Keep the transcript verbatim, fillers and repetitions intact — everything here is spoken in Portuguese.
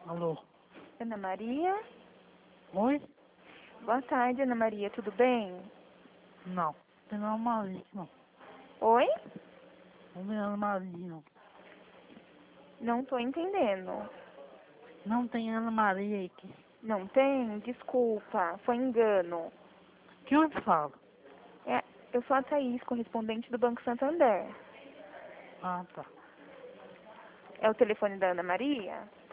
Alô? Ana Maria? Oi? Boa tarde, Ana Maria, tudo bem? Não. Tem Ana Maria, não. Oi? Não tem Ana Maria, não. Não tô entendendo. Não tem Ana Maria aqui. Não tem? Desculpa, foi engano. Que onde fala? É, eu sou a Thaís, correspondente do Banco Santander. Ah, tá. É o telefone da Ana Maria?